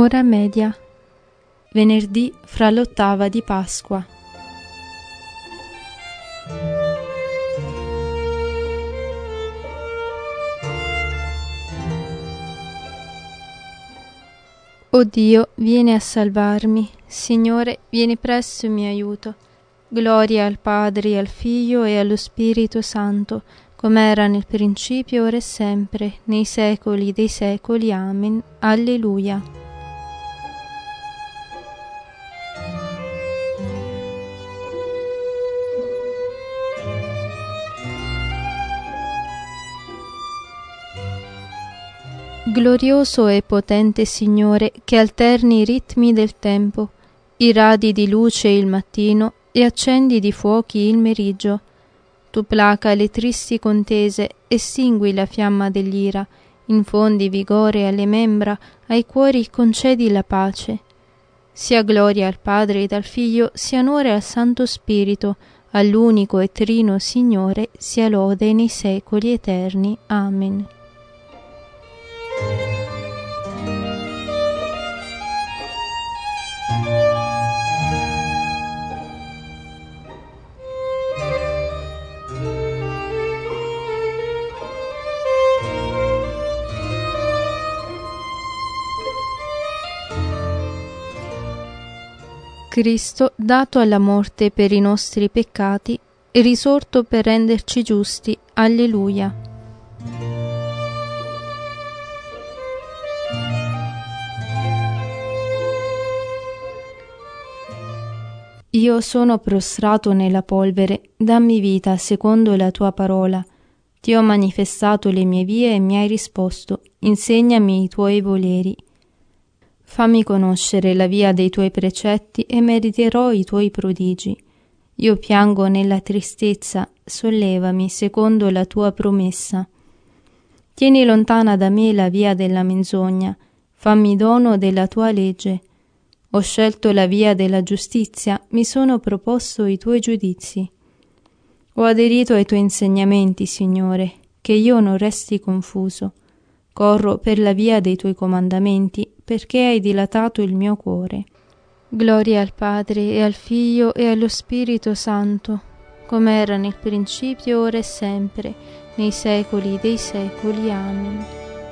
Ora media, venerdì fra l'ottava di Pasqua. O Dio, vieni a salvarmi. Signore, vieni presto in mio aiuto. Gloria al Padre, al Figlio e allo Spirito Santo, come era nel principio, ora e sempre, nei secoli dei secoli. Amen. Alleluia. Glorioso e potente Signore, che alterni i ritmi del tempo, irradi di luce il mattino e accendi di fuochi il meriggio. Tu placa le tristi contese, estingui la fiamma dell'ira, infondi vigore alle membra, ai cuori concedi la pace. Sia gloria al Padre ed al Figlio, sia onore al Santo Spirito, all'unico e trino Signore, sia lode nei secoli eterni. Amen. Cristo, dato alla morte per i nostri peccati, è risorto per renderci giusti. Alleluia. Io sono prostrato nella polvere, dammi vita secondo la tua parola. Ti ho manifestato le mie vie e mi hai risposto, insegnami i tuoi voleri. Fammi conoscere la via dei tuoi precetti e meriterò i tuoi prodigi. Io piango nella tristezza, sollevami secondo la tua promessa. Tieni lontana da me la via della menzogna, fammi dono della tua legge. Ho scelto la via della giustizia, mi sono proposto i tuoi giudizi. Ho aderito ai tuoi insegnamenti, Signore, che io non resti confuso. Corro per la via dei tuoi comandamenti, perché hai dilatato il mio cuore. Gloria al Padre e al Figlio e allo Spirito Santo, come era nel principio, ora e sempre, nei secoli dei secoli. Amen.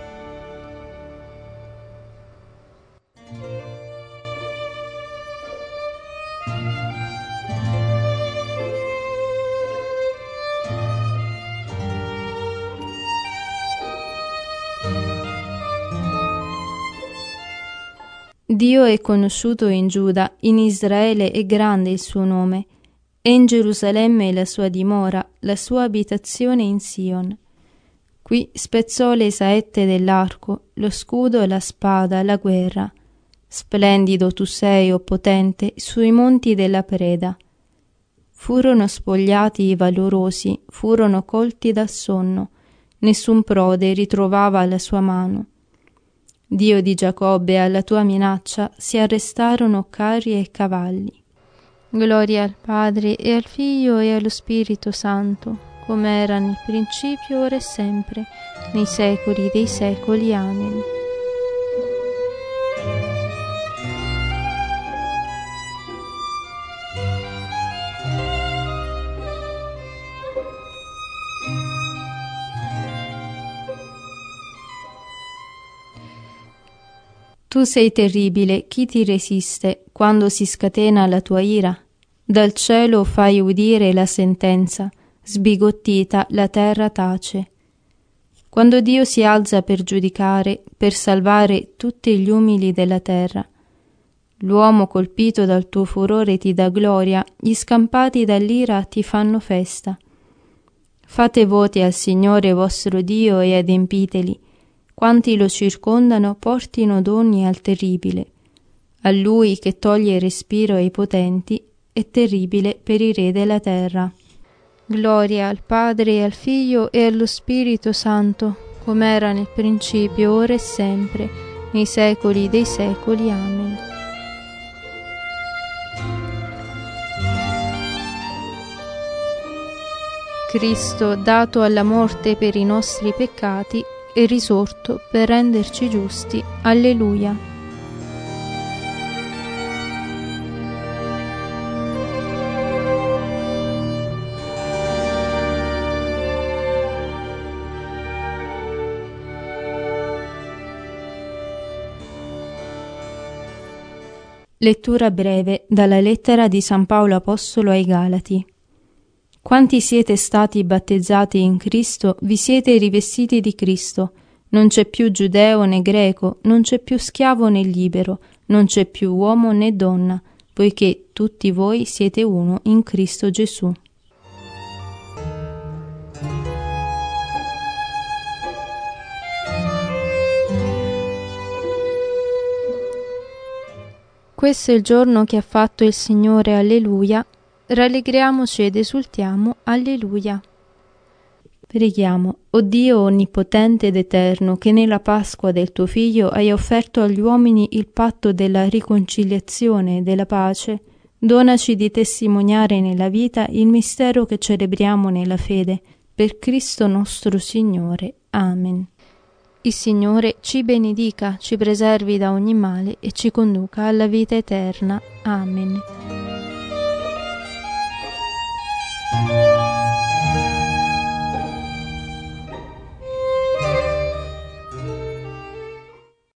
Dio è conosciuto in Giuda, in Israele è grande il suo nome, e in Gerusalemme la sua dimora, la sua abitazione in Sion. Qui spezzò le saette dell'arco, lo scudo, la spada, la guerra. Splendido tu sei, o potente, sui monti della preda. Furono spogliati i valorosi, furono colti dal sonno, nessun prode ritrovava la sua mano. Dio di Giacobbe, alla tua minaccia si arrestarono carri e cavalli. Gloria al Padre e al Figlio e allo Spirito Santo, come era nel principio, ora e sempre, nei secoli dei secoli. Amen. Tu sei terribile, chi ti resiste quando si scatena la tua ira? Dal cielo fai udire la sentenza, sbigottita la terra tace. Quando Dio si alza per giudicare, per salvare tutti gli umili della terra, l'uomo colpito dal tuo furore ti dà gloria, gli scampati dall'ira ti fanno festa. Fate voti al Signore vostro Dio e adempiteli. Quanti lo circondano portino doni al terribile. A Lui che toglie il respiro ai potenti, è terribile per i re della terra. Gloria al Padre e al Figlio e allo Spirito Santo, come era nel principio, ora e sempre, nei secoli dei secoli. Amen. Cristo, dato alla morte per i nostri peccati, è risorto per renderci giusti. Alleluia. Lettura breve dalla lettera di San Paolo Apostolo ai Galati. Quanti siete stati battezzati in Cristo, vi siete rivestiti di Cristo. Non c'è più giudeo né greco, non c'è più schiavo né libero, non c'è più uomo né donna, poiché tutti voi siete uno in Cristo Gesù. Questo è il giorno che ha fatto il Signore, alleluia. Rallegriamoci ed esultiamo, alleluia. Preghiamo. O Dio onnipotente ed eterno, che nella Pasqua del tuo Figlio hai offerto agli uomini il patto della riconciliazione e della pace, donaci di testimoniare nella vita il mistero che celebriamo nella fede, per Cristo nostro Signore. Amen. Il Signore ci benedica, ci preservi da ogni male e ci conduca alla vita eterna. Amen.